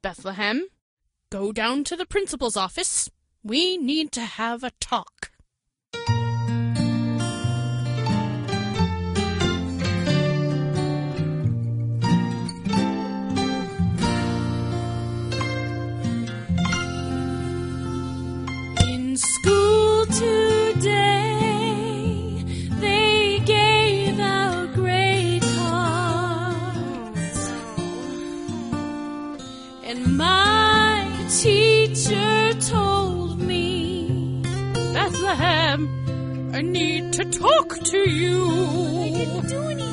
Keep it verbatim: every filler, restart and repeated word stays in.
Bethlehem, go down to the principal's office. We need to have a talk. In school today, they gave out grade cards, and my teacher told me, Bethlehem, I need to talk to you.